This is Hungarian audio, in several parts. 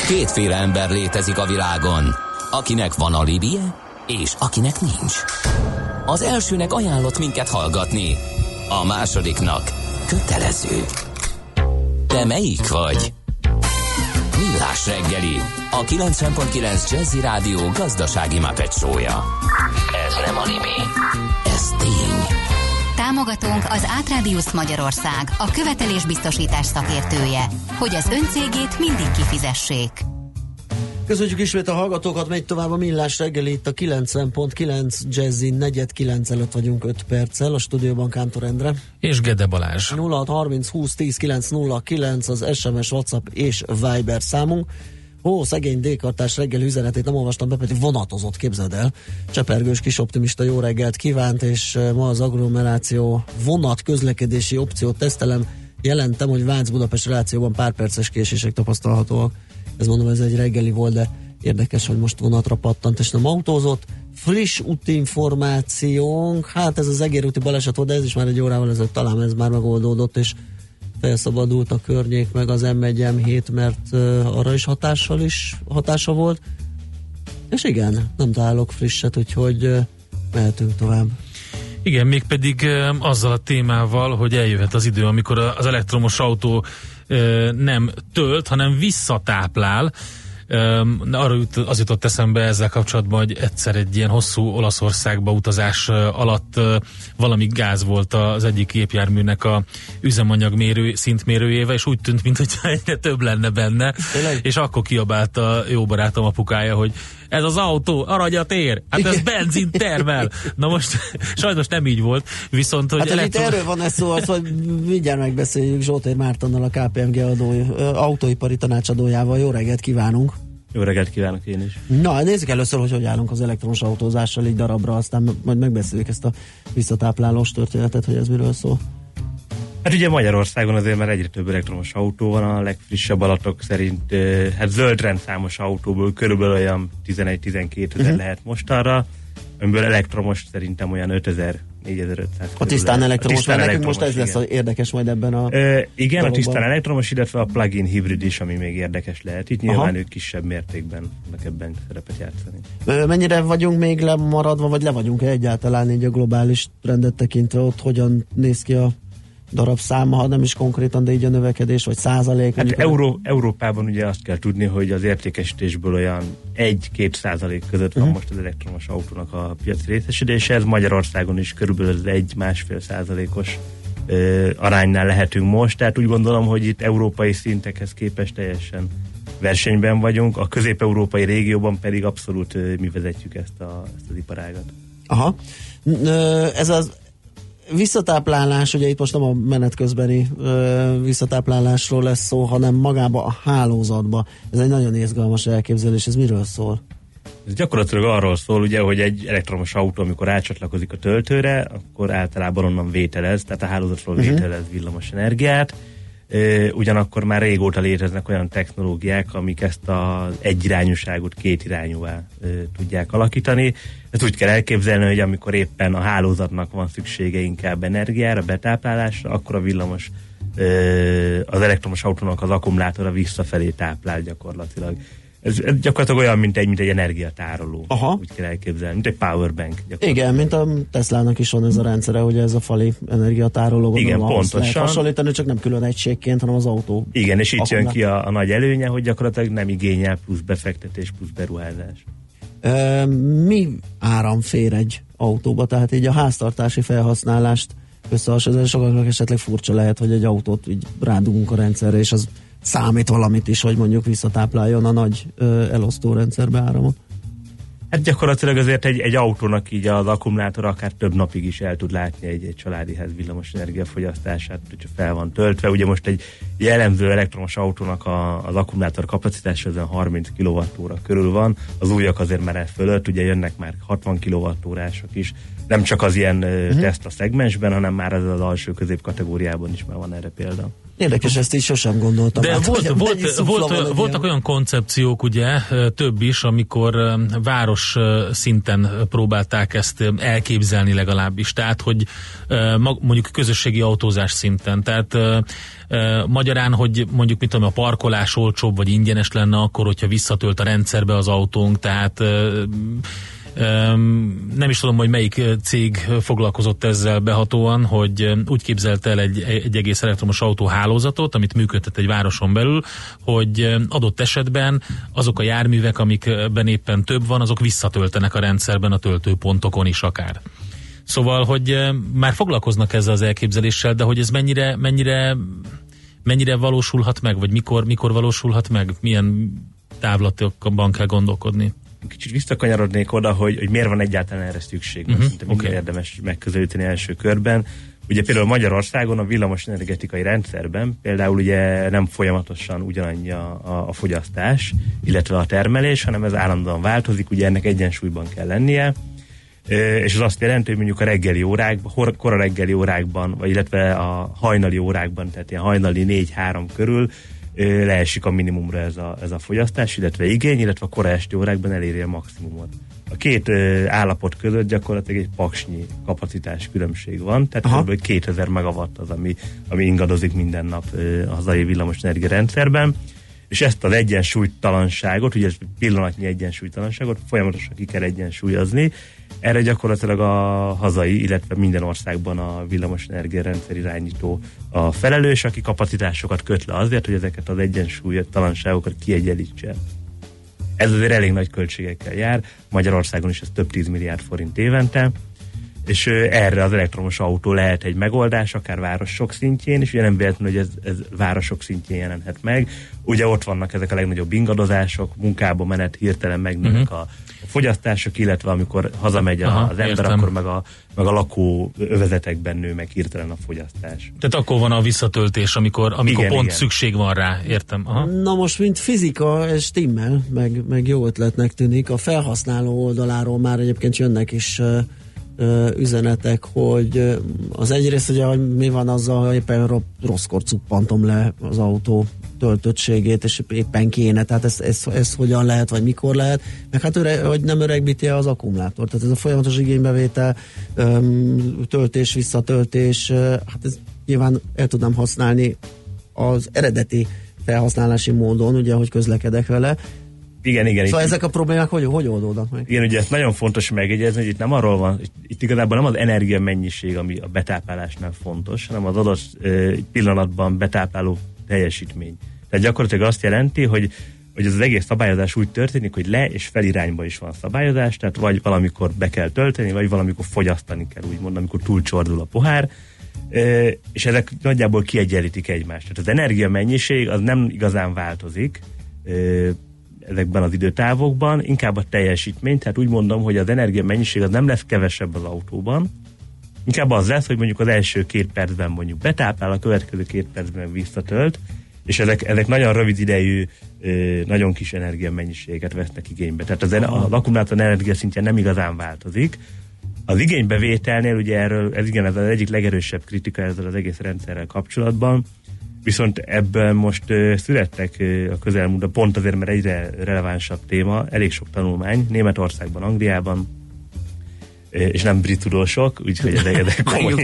Kétféle ember létezik a világon, akinek van alibije, és akinek nincs. Az elsőnek ajánlott minket hallgatni, a másodiknak kötelező. Te melyik vagy? Millás reggeli, a 90.9 Jazzy Rádió gazdasági Muppet show-ja. Ez nem anime, ez tény. Támogatónk az Átradius Magyarország, a követelésbiztosítás szakértője, hogy az öncégét mindig kifizessék. Köszönjük ismét a hallgatókat, megy tovább a Millás reggeli, itt a 90.9 Jazzy, 8:45 előtt vagyunk 5 perccel, a stúdióban Kántor Endre. És Gede Balázs. 0630 20 10 909 az SMS, WhatsApp és Viber számunk. Szegény D-kartás reggel üzenetét nem olvastam be, pedig vonatozott, képzeld el. Csepergős kis optimista jó reggelt kívánt, és ma az agglomeráció vonat közlekedési opciót tesztelem. Jelentem, hogy Vác-Budapest relációban pár perces késések tapasztalhatóak. Ez mondom, ez egy reggeli volt, de érdekes, hogy most vonatra pattant, és nem autózott. Friss útinformációnk, hát ez az egérúti baleset volt, de ez is már egy órával ezelőtt talán ez már megoldódott, és felszabadult a környék, meg az M1, M7, mert arra is hatása volt. És igen, nem találok frisset, úgyhogy mehetünk tovább. Igen, mégpedig azzal a témával, hogy eljöhet az idő, amikor az elektromos autó nem tölt, hanem visszatáplál. Az jutott eszembe ezzel kapcsolatban, hogy egyszer egy ilyen hosszú Olaszországba utazás alatt valami gáz volt az egyik gépjárműnek a üzemanyag szintmérőjével, és úgy tűnt, mintha egyre több lenne benne. Tényleg? És akkor kiabált a jó barátom apukája, hogy ez az autó, aragyat ér, hát ez benzin termel. Na most sajnos nem így volt, viszont hogy... Hát itt erről van ez szó, hogy mindjárt megbeszéljük Zsoltér Mártonnal, a KPMG autóipari tanácsadójával. Jó reggelt kívánunk! Jó reggelt kívánok én is! Na, nézzük először, hogy állunk az elektromos autózással így darabra, aztán majd megbeszéljük ezt a visszatáplálós történetet, hogy ez miről szól. Hát ugye Magyarországon azért már egyre több elektromos autó van, a legfrissebb adatok szerint hát zöld rendszámos autóból körülbelül olyan 11-12 ezer lehet mostanra, amiből elektromos szerintem olyan 5000-4500. A tisztán elektromos, mert nekünk most ez lesz érdekes majd ebben a igen, dologban. A tisztán elektromos, illetve a plug-in hibrid is, ami még érdekes lehet. Itt nyilván ők kisebb mértékben tudnak ebben szerepet játszani. Mennyire vagyunk még lemaradva, vagy le vagyunk egyáltalán így a globális trendet tekintve, ott hogyan néz ki a darabszáma, ha nem is konkrétan, de így a növekedés, vagy százalék? Hát Európában ugye azt kell tudni, hogy az értékesítésből olyan 1-2% között van most az elektromos autónak a piaci részesedése, ez Magyarországon is körülbelül az 1-1,5%-os aránynál lehetünk most, tehát úgy gondolom, hogy itt európai szintekhez képest teljesen versenyben vagyunk, a közép-európai régióban pedig abszolút mi vezetjük ezt az iparágat. Aha. Ez az visszatáplálás, ugye itt most nem a menet közbeni visszatáplálásról lesz szó, hanem magába a hálózatba. Ez egy nagyon izgalmas elképzelés, ez miről szól? Ez gyakorlatilag arról szól, ugye, hogy egy elektromos autó, amikor rácsatlakozik a töltőre, akkor általában onnan vételez, tehát a hálózatról vételez villamos energiát. Ugyanakkor már régóta léteznek olyan technológiák, amik ezt az egyirányúságot kétirányúvá tudják alakítani. Ezt úgy kell elképzelni, hogy amikor éppen a hálózatnak van szüksége inkább energiára, betáplálásra, akkor a villamos, az elektromos autónak az akkumulátora visszafelé táplál gyakorlatilag. Ez gyakorlatilag olyan, mint egy energiatároló. Aha. Úgy kell elképzelni, mint egy powerbank. Igen, mint a Teslának is van ez a rendszere, hogy ez a fali energiatároló. Igen, pontosan. Lehet hasonlítani, csak nem külön egységként, hanem az autó. Igen, és itt jön ki a nagy előnye, hogy gyakorlatilag nem igényel plusz befektetés, plusz beruházás. Mi áram fér egy autóba? Tehát így a háztartási felhasználást összehasonlítani, sokaknak esetleg furcsa lehet, hogy egy autót így rádugunk a rendszerre, és az számít valamit is, hogy mondjuk visszatápláljon a nagy elosztó rendszerbe áramot. Hát gyakorlatilag azért egy autónak így az akkumulátor akár több napig is el tud látni egy családi ház villamos energiafogyasztását, hogyha fel van töltve. Ugye most egy jellemző elektromos autónak az akkumulátor kapacitása az 30 kWh körül van, az újak azért már fölött, ugye jönnek már 60 kWh-ások is, nem csak az ilyen Tesla szegmensben, hanem már az alsó közép kategóriában is már van erre példa. Érdekes, ezt így sosem gondoltam. De voltak olyan koncepciók, ugye, több is, amikor város szinten próbálták ezt elképzelni legalábbis, tehát, hogy mondjuk közösségi autózás szinten, tehát magyarán, hogy mondjuk mit tudom, a parkolás olcsóbb vagy ingyenes lenne akkor, hogyha visszatölt a rendszerbe az autónk, tehát nem is tudom, hogy melyik cég foglalkozott ezzel behatóan, hogy úgy képzelte el egy egész elektromos autóhálózatot, amit működtet egy városon belül, hogy adott esetben azok a járművek, amikben éppen több van, azok visszatöltenek a rendszerben, a töltőpontokon is akár. Szóval, hogy már foglalkoznak ezzel az elképzeléssel, de hogy ez mennyire valósulhat meg, vagy mikor valósulhat meg, milyen távlatokban kell gondolkodni? Kicsit visszakanyarodnék oda, hogy miért van egyáltalán erre szükség. Szerintem érdemes megközelíteni első körben. Ugye például Magyarországon a villamosenergetikai rendszerben például ugye nem folyamatosan ugyanannyi a fogyasztás, illetve a termelés, hanem ez állandóan változik, ugye ennek egyensúlyban kell lennie, és az azt jelenti, hogy mondjuk a reggeli órákban, kora reggeli órákban, vagy illetve a hajnali órákban, tehát ilyen hajnali 4-3 körül leesik a minimumra ez a fogyasztás, illetve igény, illetve a kora esti órákban eléri a maximumot. A két állapot között gyakorlatilag egy paksnyi kapacitás különbség van, tehát kb. 2000 megawatt az, ami ingadozik minden nap a hazai villamosenergia rendszerben, és ezt az egyensúlytalanságot, ugye ez pillanatnyi egyensúlytalanságot folyamatosan ki kell egyensúlyozni. Erre gyakorlatilag a hazai, illetve minden országban a villamosenergia rendszer irányító a felelős, aki kapacitásokat köt le azért, hogy ezeket az egyensúlytalanságokat kiegyenlítse. Ez azért elég nagy költségekkel jár, Magyarországon is ez több 10 milliárd forint évente, és erre az elektromos autó lehet egy megoldás, akár városok szintjén, és ugye nem véletlenül, hogy ez városok szintjén jelenhet meg. Ugye ott vannak ezek a legnagyobb ingadozások, munkába menet, hirtelen megnőnek a fogyasztások, illetve amikor hazamegy az ember, akkor meg a lakó övezetekben nő meg hirtelen a fogyasztás. Tehát akkor van a visszatöltés, amikor igen, pont igen. Szükség van rá, értem. Aha. Na most, mint fizika, ez stimmel, meg jó ötletnek tűnik. A felhasználó oldaláról már egyébként jönnek is üzenetek, hogy az egyrészt ugye, hogy mi van azzal, hogy éppen rosszkor cuppantom le az autó töltöttségét, és éppen kéne, tehát ez hogyan lehet, vagy mikor lehet, meg hát hogy nem öregbíti az akkumulátor, tehát ez a folyamatos igénybevétel, töltés, visszatöltés, hát ez nyilván el tudnám használni az eredeti felhasználási módon, ugye, hogy közlekedek vele. Igen. Szóval ezek a problémák hogy oldódnak meg? Igen, ugye ezt nagyon fontos megjegyezni, hogy itt nem arról van, itt igazából nem az energia mennyiség, ami a betáplálásnál fontos, hanem az adott pillanatban betápláló teljesítmény. Tehát gyakorlatilag azt jelenti, hogy ez az egész szabályozás úgy történik, hogy le- és felirányba is van szabályozás, tehát vagy valamikor be kell tölteni, vagy valamikor fogyasztani kell, úgymond, amikor túlcsordul a pohár, és ezek nagyjából kiegyenlítik egymást. Tehát az energia mennyiség az nem igazán változik ezekben az időtávokban, inkább a teljesítmény, tehát úgy mondom, hogy az energia mennyiség az nem lesz kevesebb az autóban, inkább az lesz, hogy mondjuk az első 2 percben mondjuk betáplál, a következő 2 percben visszatölt, és ezek nagyon rövid idejű, nagyon kis energiamennyiséget vesznek igénybe. Tehát az akkumulátor energia szintje nem igazán változik. Az igénybevételnél ugye ez az egyik legerősebb kritika ezzel az egész rendszerrel kapcsolatban, viszont ebben most születtek a közelmúltban, pont azért, mert egyre relevánsabb téma, elég sok tanulmány, Németországban, Angliában, és nem brit tudósok, úgyhogy ezek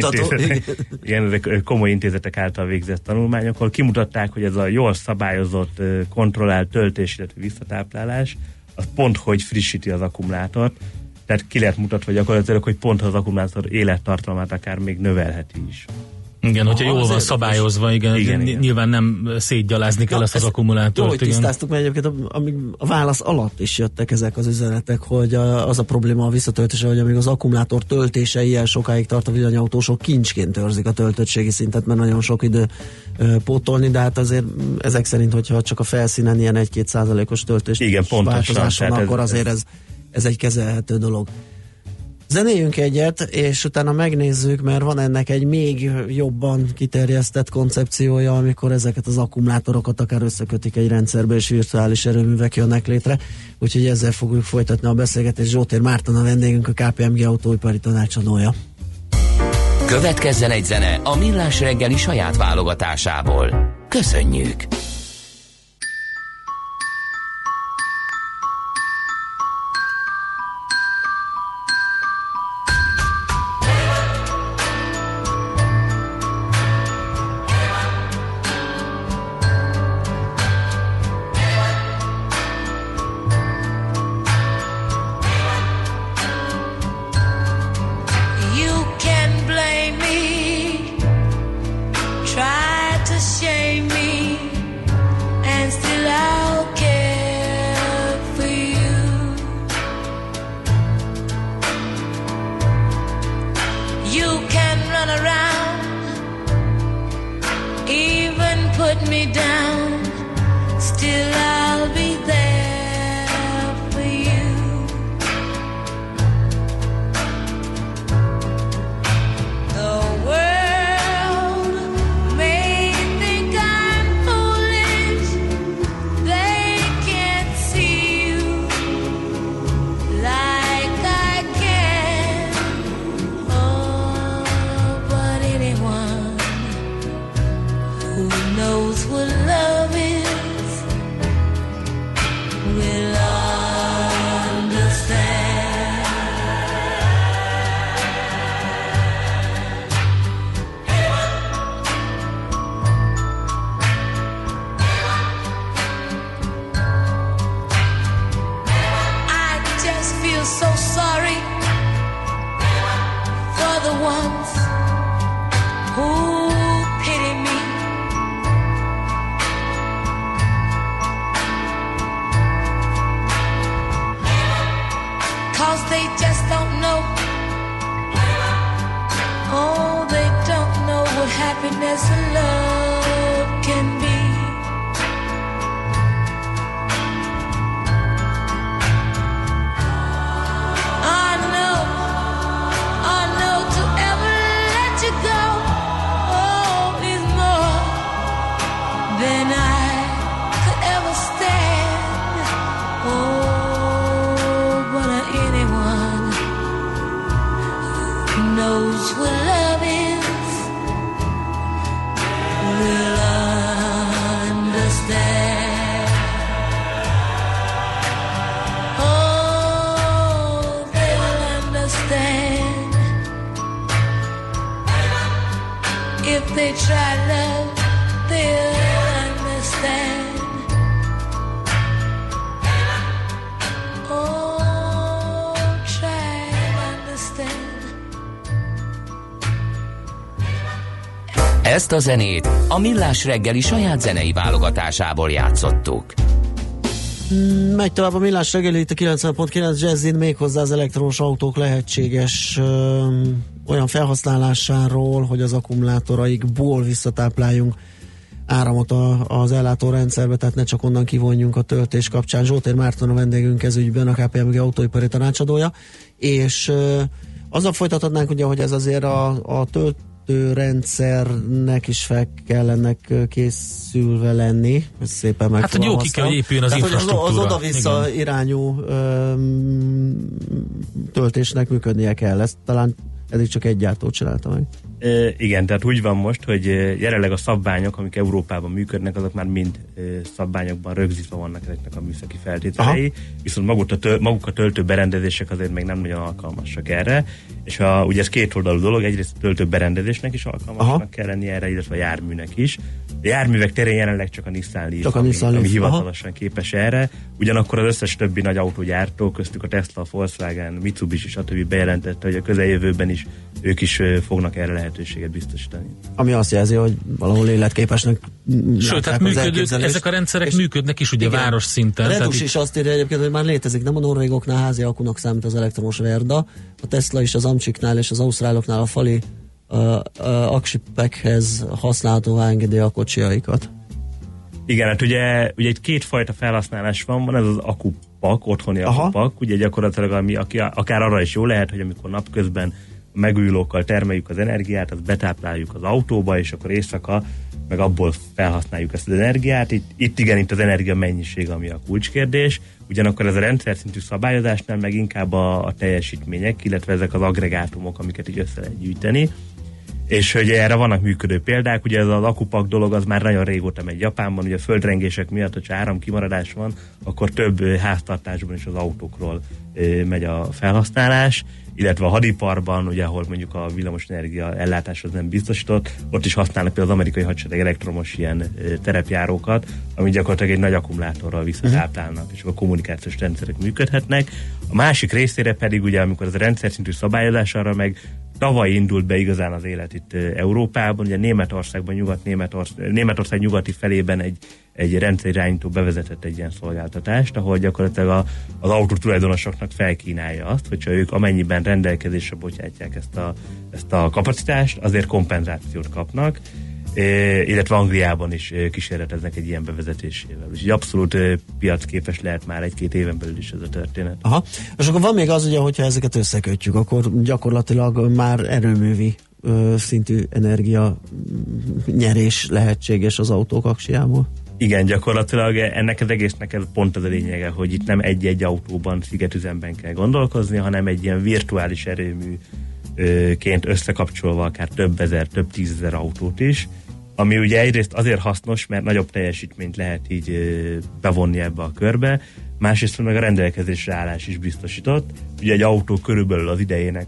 komoly intézetek által végzett tanulmányok, ahol kimutatták, hogy ez a jól szabályozott, kontrollált töltés, illetve visszatáplálás, az pont hogy frissíti az akkumulátort, tehát ki lehet mutatva gyakorlatilag, hogy pont az akkumulátor élettartalmát akár még növelheti is. Igen, hogyha jól van szabályozva, igen, nyilván nem szétgyalázni kell ezt az akkumulátort. Jó, hogy tisztáztuk, mert egyébként a válasz alatt is jöttek ezek az üzenetek, hogy az a probléma a visszatöltése, hogy amíg az akkumulátor töltése ilyen sokáig tart, a villanyautósok kincsként őrzik a töltöttségi szintet, mert nagyon sok idő pótolni, de hát azért ezek szerint, hogyha csak a felszínen ilyen 1-2%-os töltés változáson, akkor azért ez egy kezelhető dolog. Zenéljünk egyet, és utána megnézzük, mert van ennek egy még jobban kiterjesztett koncepciója, amikor ezeket az akkumulátorokat akár összekötik egy rendszerbe, és virtuális erőművek jönnek létre. Úgyhogy ezzel fogjuk folytatni a beszélgetést. Zsótér Márton a vendégünk, a KPMG autóipari tanácsadója. Következzen egy zene a Millás reggeli saját válogatásából. Köszönjük! Ezt a zenét a Millás reggeli saját zenei válogatásából játszottuk. Megy tovább a Millás reggeli, itt a 90.9 Jazzin, méghozzá az elektromos autók lehetséges olyan felhasználásáról, hogy az akkumulátoraikból visszatápláljunk áramot az ellátórendszerbe, tehát ne csak onnan kivonjunk a töltés kapcsán. Zsótér Márton a vendégünk ez ügyben, a KPMG autóipari tanácsadója, és azzal folytathatnánk, ugye, hogy ez azért a rendszernek is fel kell ennek készülve lenni, ez szépen meg. Hát, hogy jó ki kell, hogy épüljön az infrastruktúra. Az oda-vissza irányú töltésnek működnie kell. Ezt talán eddig csak egy gyártó csinálta meg. Igen, tehát úgy van most, hogy jelenleg a szabványok, amik Európában működnek, azok már mind szabványokban rögzítve vannak ezeknek a műszaki feltételei, viszont maguk a töltőberendezések azért még nem nagyon alkalmasak erre, és ugye ez kétoldalú dolog, egyrészt a töltőberendezésnek is alkalmasnak kell lenni erre, illetve a járműnek is. A járművek terén jelenleg csak a Nissan Leaf, ami hivatalosan képes erre, ugyanakkor az összes többi nagy autógyártó, köztük a Tesla, a Volkswagen, Mitsubishi stb. Bejelentette, hogy a közeljövőben is ők is fognak erre lehetőséget biztosítani. Ami azt jelzi, hogy valahol életképesnek. Sőt, hát ezek a rendszerek működnek is ugye város szinten. A Redux is azt írja egyébként, hogy már létezik, nem a norvégoknál házi akunak számít az elektromos Verda, a Tesla is az Amcsiknál és az ausztráloknál a fali aksipekhez használható engedély a kocsiaikat. Igen, hát ugye egy kétfajta felhasználás van ez az akupak, otthoni akupak, ugye gyakorlatilag ami akár arra is jó lehet, hogy amikor napközben a megújulókkal termeljük az energiát, azt betápláljuk az autóba, és akkor éjszaka meg abból felhasználjuk ezt az energiát. Itt az energia mennyiség, ami a kulcskérdés. Ugyanakkor ez a rendszer szintű szabályozásnál meg inkább a teljesítmények, illetve ezek az aggregátumok, amiket így össze lehet gyűjteni. És hogy erre vannak működő példák, ugye ez az akupak dolog az már nagyon régóta megy Japánban, ugye a földrengések miatt, hogyha áramkimaradás van, akkor több háztartásban is az autókról megy a felhasználás, illetve a hadiparban, ugye, ahol mondjuk a villamosenergia ellátás az nem biztosított, ott is használnak például az amerikai hadsereg elektromos ilyen terepjárókat, ami gyakorlatilag egy nagy akkumulátorral visszatáplálnak, és akkor kommunikációs rendszerek működhetnek. A másik részére pedig ugye, amikor ez a rendszer szintű szabályozás arra meg tavaly indult be igazán az élet itt Európában, ugye Németországban, Németország nyugati felében egy rendszerirányító bevezetett egy ilyen szolgáltatást, ahol gyakorlatilag az autó tulajdonosoknak felkínálja azt, hogyha ők amennyiben rendelkezésre bocsátják ezt a kapacitást, azért kompenzációt kapnak, illetve Angliában is kísérleteznek egy ilyen bevezetésével. Úgyhogy abszolút piacképes lehet már 1-2 éven belül is ez a történet. Aha. És akkor van még az, ugye, hogyha ezeket összekötjük, akkor gyakorlatilag már erőművi szintű energia nyerés lehetséges az autók aksiából. Igen, gyakorlatilag ennek az egésznek ez pont az a lényege, hogy itt nem egy-egy autóban, szigetüzemben kell gondolkozni, hanem egy ilyen virtuális erőműként összekapcsolva akár több ezer, több tízezer autót is, ami ugye egyrészt azért hasznos, mert nagyobb teljesítményt lehet így bevonni ebbe a körbe, másrészt meg a rendelkezésre állás is biztosított. Ugye egy autó körülbelül az idejének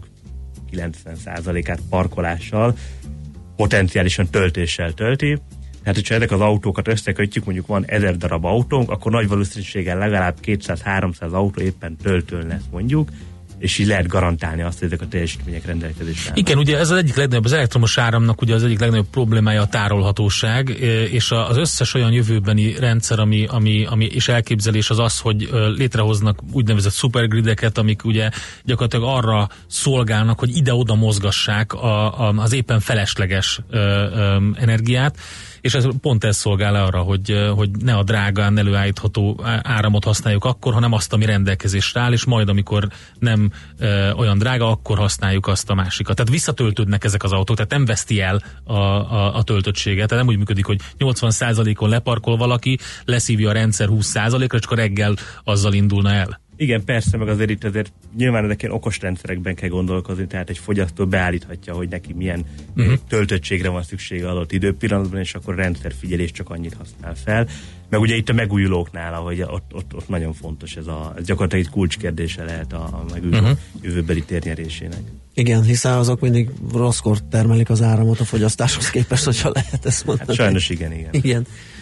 90%-át parkolással, potenciálisan töltéssel tölti. Tehát, hogyha ezek az autókat összekötjük, mondjuk van 1000 darab autónk, akkor nagy valószínűséggel legalább 200-300 autó éppen töltőn lesz mondjuk, és így lehet garantálni azt, hogy ezek a teljesítmények rendelkezésre állnak. Igen, ugye ez az egyik legnagyobb, az elektromos áramnak ugye az egyik legnagyobb problémája a tárolhatóság, és az összes olyan jövőbeni rendszer, ami és elképzelés az az, hogy létrehoznak úgynevezett szupergrideket, amik ugye gyakorlatilag arra szolgálnak, hogy ide-oda mozgassák az éppen felesleges energiát, és ez pont ez szolgál arra, hogy ne a drágán előállítható áramot használjuk akkor, hanem azt, ami rendelkezésre áll, és majd amikor nem olyan drága, akkor használjuk azt a másikat. Tehát visszatöltődnek ezek az autók, tehát nem veszti el a töltöttséget. Tehát nem úgy működik, hogy 80%-on leparkol valaki, leszívja a rendszer 20%-ra, csak a reggel azzal indulna el. Igen, persze, meg azért itt azért nyilván ezek ilyen okos rendszerekben kell gondolkozni, tehát egy fogyasztó beállíthatja, hogy neki milyen töltöttségre van szüksége adott időpillanatban, és akkor a rendszerfigyelés csak annyit használ fel. Meg ugye itt a megújulóknál, ahogy ott nagyon fontos ez gyakorlatilag egy kulcskérdése lehet a megújuló jövőbeli térnyerésének. Igen, hiszen azok mindig rosszkor termelik az áramot a fogyasztáshoz képest, hogyha lehet ezt mondani. Hát sajnos igen.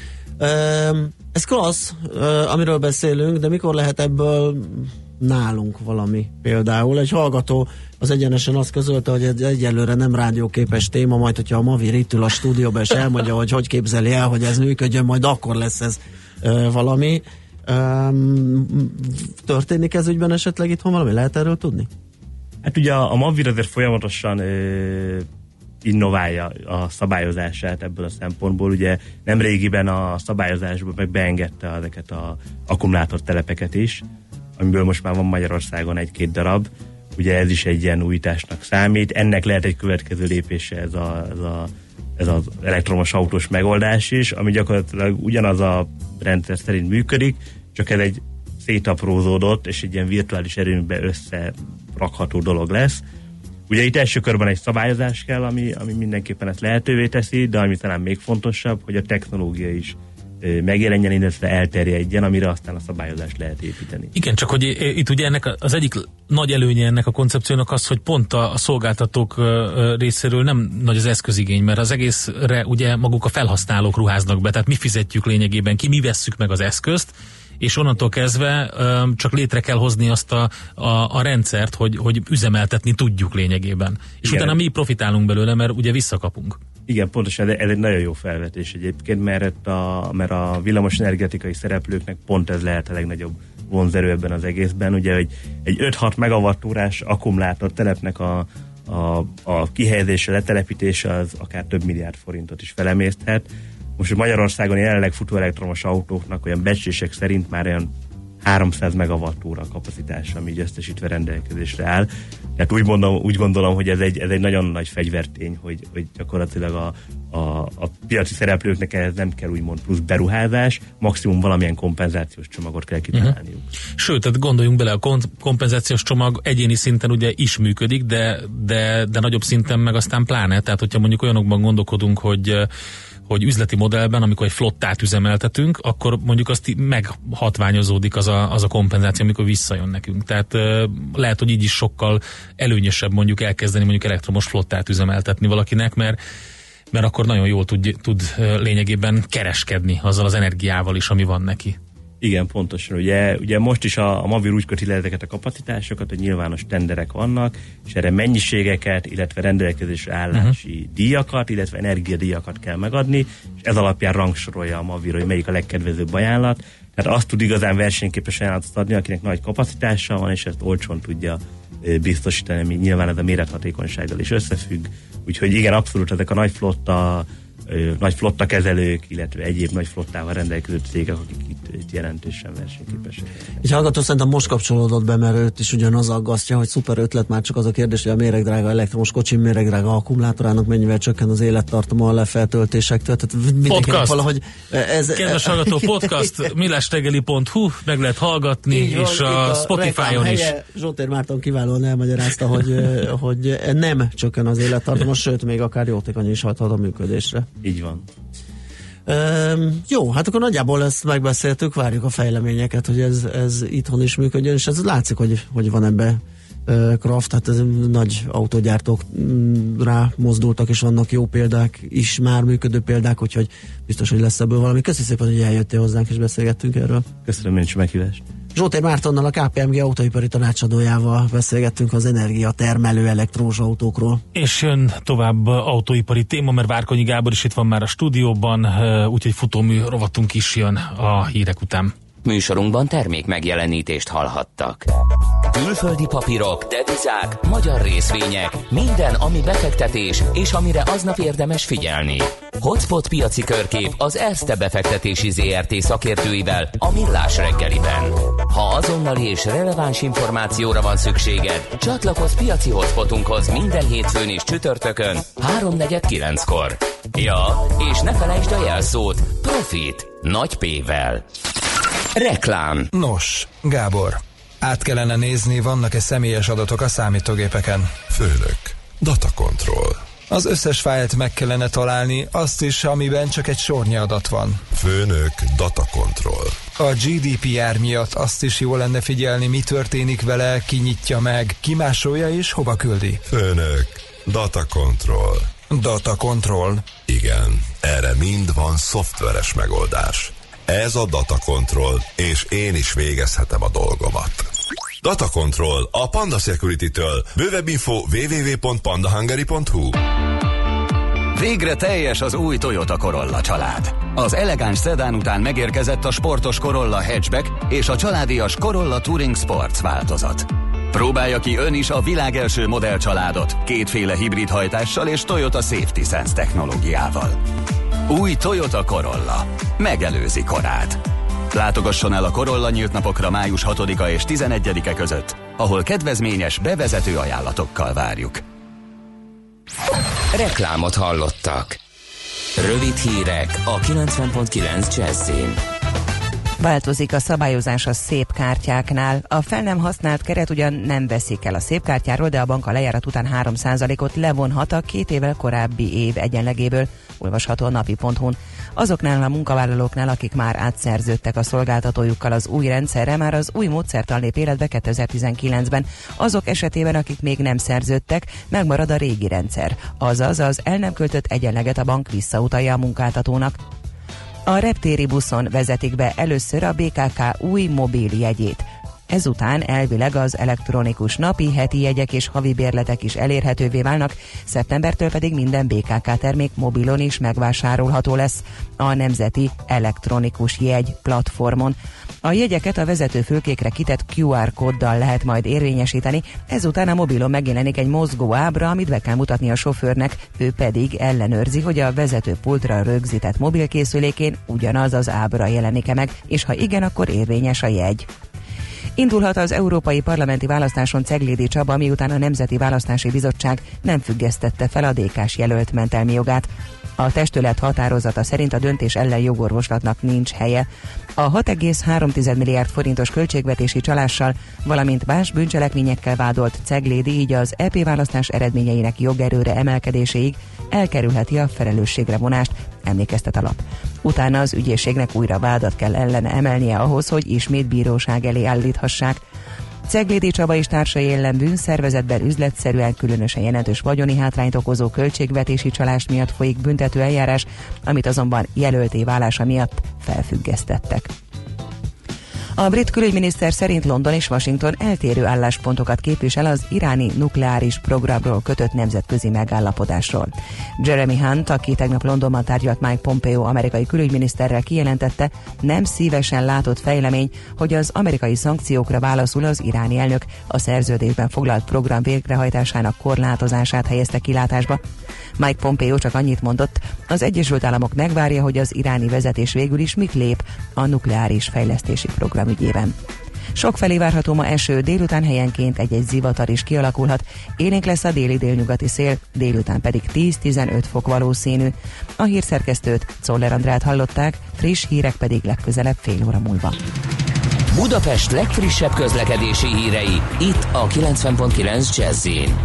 Ez klassz, amiről beszélünk, de mikor lehet ebből nálunk valami? Például egy hallgató az egyenesen azt közölte, hogy ez egyelőre nem rádióképes téma, majd hogyha a Mavi itt ül a stúdióban és elmondja, hogy képzeli el, hogy ez működjön, majd akkor lesz ez valami. Történik ez ügyben esetleg itthon valami? Lehet erről tudni? Hát ugye a Mavir azért folyamatosan innoválja a szabályozását ebből a szempontból. Ugye nemrégiben a szabályozásban meg beengedte ezeket az akkumulátortelepeket is, amiből most már van Magyarországon 1-2 darab. Ugye ez is egy ilyen újításnak számít. Ennek lehet egy következő lépése ez az elektromos autós megoldás is, ami gyakorlatilag ugyanaz a rendszer szerint működik, csak ez egy szétaprózódott és egy ilyen virtuális erőműbe összerakható dolog lesz. Ugye itt első körben egy szabályozás kell, ami mindenképpen ezt lehetővé teszi, de ami talán még fontosabb, hogy a technológia is megjelenjen, illetve elterjedjen, amire aztán a szabályozást lehet építeni. Igen, csak hogy itt ugye ennek az egyik nagy előnye ennek a koncepciónak az, hogy pont a szolgáltatók részéről nem nagy az eszközigény, mert az egészre ugye maguk a felhasználók ruháznak be, tehát mi fizetjük lényegében ki, mi vesszük meg az eszközt, és onnantól kezdve csak létre kell hozni azt a rendszert, hogy üzemeltetni tudjuk lényegében. És igen, utána mi profitálunk belőle, mert ugye visszakapunk. Igen, pontosan, ez egy nagyon jó felvetés egyébként, mert a villamos energetikai szereplőknek pont ez lehet a legnagyobb vonzerő ebben az egészben. Ugye, hogy egy 5-6 megawattórás akkumulátor telepnek a kihelyezése, letelepítése az akár több milliárd forintot is felemészthet. Most Magyarországon jelenleg futó elektromos autóknak olyan becslések szerint már olyan 300 megawattóra kapacitása, ami így összesítve rendelkezésre áll. Tehát úgy gondolom, hogy ez egy nagyon nagy fegyvertény, hogy gyakorlatilag a piaci szereplőknek ehhez nem kell úgymond plusz beruházás, maximum valamilyen kompenzációs csomagot kell kitalálniuk. Sőt, tehát gondoljunk bele, a kompenzációs csomag egyéni szinten ugye is működik, de nagyobb szinten meg aztán pláne. Tehát, hogyha mondjuk olyanokban gondolkodunk, hogy üzleti modellben, amikor egy flottát üzemeltetünk, akkor mondjuk azt meghatványozódik az a kompenzáció, amikor visszajön nekünk. Tehát lehet, hogy így is sokkal előnyösebb mondjuk elkezdeni mondjuk elektromos flottát üzemeltetni valakinek, mert akkor nagyon jól tud lényegében kereskedni azzal az energiával is, ami van neki. Igen, pontosan. Ugye most is a Mavir úgy köti le ezeket a kapacitásokat, hogy nyilvános tenderek vannak, és erre mennyiségeket, illetve rendelkezésre állási díjakat, illetve energiadíjakat kell megadni, és ez alapján rangsorolja a Mavir, hogy melyik a legkedvezőbb ajánlat. Tehát azt tud igazán versenyképes ajánlatot adni, akinek nagy kapacitása van, és ezt olcsón tudja biztosítani, ami nyilván ez a mérethatékonysággal is összefügg. Úgyhogy igen, abszolút ezek a nagy flotta kezelők, illetve egyéb nagy flottával rendelkező cégek, akik itt jelentősen versenyképesek. Egy hallgató szerintem most kapcsolódott be, mert őt is ugyanaz aggasztja, hogy szuper ötlet, már csak az a kérdés, hogy a méregdrága elektromos kocsi méregdrága akkumulátorának mennyivel csökken az élettartama a lefeltöltésektől. Podcast! Valahogy Kedves hallgató, podcast millástegeli.hu, meg lehet hallgatni, és a Spotify-on is. Zsótér Márton kiválóan elmagyarázta, hogy nem csökken az élettartama, sőt, még akár jótékony is hathat a működésre. Így van. Jó, hát akkor nagyjából ezt megbeszéltük, várjuk a fejleményeket, hogy ez itthon is működjön, és ez látszik, hogy van ebbe kraft, hát ez nagy autógyártók rá mozdultak, és vannak jó példák is, már működő példák, úgyhogy biztos, hogy lesz ebből valami. Köszönöm szépen, hogy eljöttél hozzánk, és beszélgettünk erről. Köszönöm én is a meghívást. Zsótér Mártonnal, a KPMG autóipari tanácsadójával beszélgettünk az energiatermelő elektromos autókról. És jön tovább autóipari téma, mert Várkonyi Gábor is itt van már a stúdióban, úgyhogy futómű rovatunk is jön a hírek után. Műsorunkban termék megjelenítést hallhattak. Külföldi papírok, devizák, magyar részvények, minden, ami befektetés, és amire aznap érdemes figyelni. Hotspot piaci körkép az Erste befektetési ZRT szakértőivel a Millás reggeliben. Ha azonnali és releváns információra van szükséged, csatlakozz piaci hotspotunkhoz minden hétfőn és csütörtökön 3:49-kor. Ja, és ne felejtsd a jelszót, Profit, nagy P-vel. Reklám. Nos, Gábor, át kellene nézni, vannak-e személyes adatok a számítógépeken. Főnök, data control. Az összes fájlt meg kellene találni, azt is, amiben csak egy sornyi adat van. Főnök, data control. A GDPR miatt azt is jó lenne figyelni, mi történik vele, ki nyitja meg, ki másolja és hova küldi. Főnök, data control. Data control. Igen, erre mind van szoftveres megoldás. Ez a Data Control, és én is végezhetem a dolgomat. Data Control a Panda Security-től. Bővebb info www.pandahungary.hu. Végre teljes az új Toyota Corolla család. Az elegáns szedán után megérkezett a sportos Corolla Hatchback és a családias Corolla Touring Sports változat. Próbálja ki ön is a világ első modellcsaládot kétféle hibrid hajtással és Toyota Safety Sense technológiával. Új Toyota Corolla. Megelőzi korát. Látogasson el a Corolla nyílt napokra május 6-a és 11-e között, ahol kedvezményes bevezető ajánlatokkal várjuk. Reklámot hallottak. Rövid hírek a 90.9 Jazzin. Változik a szabályozás a szép kártyáknál. A fel nem használt keret ugyan nem veszik el a szép kártyáról, de a bank a lejárat után 3%-ot levonhat a 2 évvel korábbi év egyenlegéből, olvasható a napi.hu-n. Azoknál a munkavállalóknál, akik már átszerződtek a szolgáltatójukkal az új rendszerre, már az új módszertan lép életbe 2019-ben. Azok esetében, akik még nem szerződtek, megmarad a régi rendszer. Azaz az el nem költött egyenleget a bank visszautalja a munkáltatónak. A reptéri buszon vezetik be először a BKK új mobil jegyét. Ezután elvileg az elektronikus napi, heti jegyek és havi bérletek is elérhetővé válnak, szeptembertől pedig minden BKK termék mobilon is megvásárolható lesz a Nemzeti Elektronikus Jegy platformon. A jegyeket a vezetőfülkékre kitett QR kóddal lehet majd érvényesíteni, ezután a mobilon megjelenik egy mozgó ábra, amit be kell mutatni a sofőrnek, ő pedig ellenőrzi, hogy a vezetőpultra rögzített mobilkészülékén ugyanaz az ábra jelenik-e meg, és ha igen, akkor érvényes a jegy. Indulhat az európai parlamenti választáson Ceglédi Csaba, miután a Nemzeti Választási Bizottság nem függesztette fel a DK-s jelölt mentelmi jogát. A testület határozata szerint a döntés ellen jogorvoslatnak nincs helye. A 6,3 milliárd forintos költségvetési csalással, valamint más bűncselekményekkel vádolt Ceglédi így az EP választás eredményeinek jogerőre emelkedéséig elkerülheti a felelősségre vonást, emlékeztet a lap. Utána az ügyészségnek újra vádat kell ellene emelnie ahhoz, hogy ismét bíróság elé állíthassák. Ceglédi Csaba és társai ellen bűnszervezetben üzletszerűen különösen jelentős vagyoni hátrányt okozó költségvetési csalás miatt folyik büntető eljárás, amit azonban jelölté válása miatt felfüggesztettek. A brit külügyminiszter szerint London és Washington eltérő álláspontokat képvisel az iráni nukleáris programról kötött nemzetközi megállapodásról. Jeremy Hunt, aki tegnap Londonban tárgyalt Mike Pompeo amerikai külügyminiszterrel, kijelentette, nem szívesen látott fejlemény, hogy az amerikai szankciókra válaszul az iráni elnök a szerződésben foglalt program végrehajtásának korlátozását helyezte kilátásba. Mike Pompeo csak annyit mondott, az Egyesült Államok megvárja, hogy az iráni vezetés végül is mit lép a nukleáris fejlesztési program ügyében. Sokfelé várható ma eső, délután helyenként egy-egy zivatar is kialakulhat, élénk lesz a déli-délnyugati szél, délután pedig 10-15 fok valószínű. A hírszerkesztőt, Czoller Andrát hallották, friss hírek pedig legközelebb fél óra múlva. Budapest legfrissebb közlekedési hírei, itt a 90.9 Jazz-in.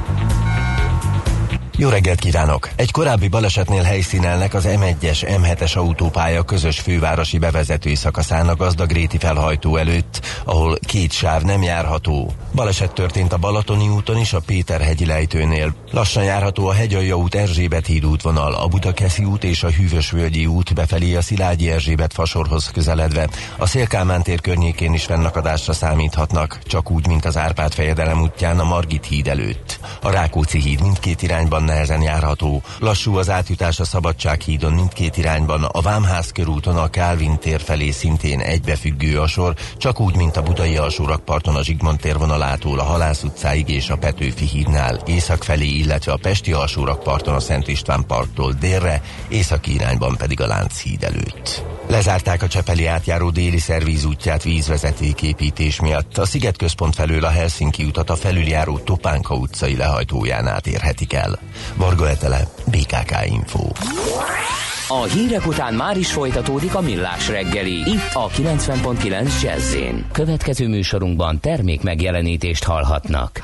Jó reggelt kívánok! Egy korábbi balesetnél helyszínelnek az M1-es, M7-es autópálya közös fővárosi bevezetői szakaszán a Gazdagréti felhajtó előtt, ahol két sáv nem járható. Baleset történt a Balatoni úton is, a Péterhegyi lejtőnél. Lassan járható a Hegyalja út Erzsébet híd útvonal, a Budakeszi út és a Hűvösvölgyi út befelé a Szilágyi Erzsébet fasorhoz közeledve. A Széll-Kálmán tér környékén is fennakadásra számíthatnak, csak úgy, mint az Árpád-fejedelem útján a Margit híd előtt. A Rákóczi híd mindkét irányban nehezen járható. Lassú az átjutás a Szabadság hídon mindkét irányban, a Vámház körúton a Kálvin tér felé szintén egybefüggő a sor, csak úgy, mint a Budai alsórakparton a Zsigmond tér vonalától a Halász utcáig és a Petőfi hídnál, észak felé, illetve a Pesti alsórakparton a Szent István parktól délre, északi irányban pedig a Lánchíd előtt. Lezárták a Csepeli átjáró déli szervízútját vízvezetéképítés miatt. A Szigetközpont felől a Helsinki utat a felüljáró Topánka utcai lehajtóján át érhetik el. Varga Etele, BKK Info. A hírek után már is folytatódik a Millás reggeli, itt a 90.9 Jazz-in. Következő műsorunkban termék megjelenítést hallhatnak.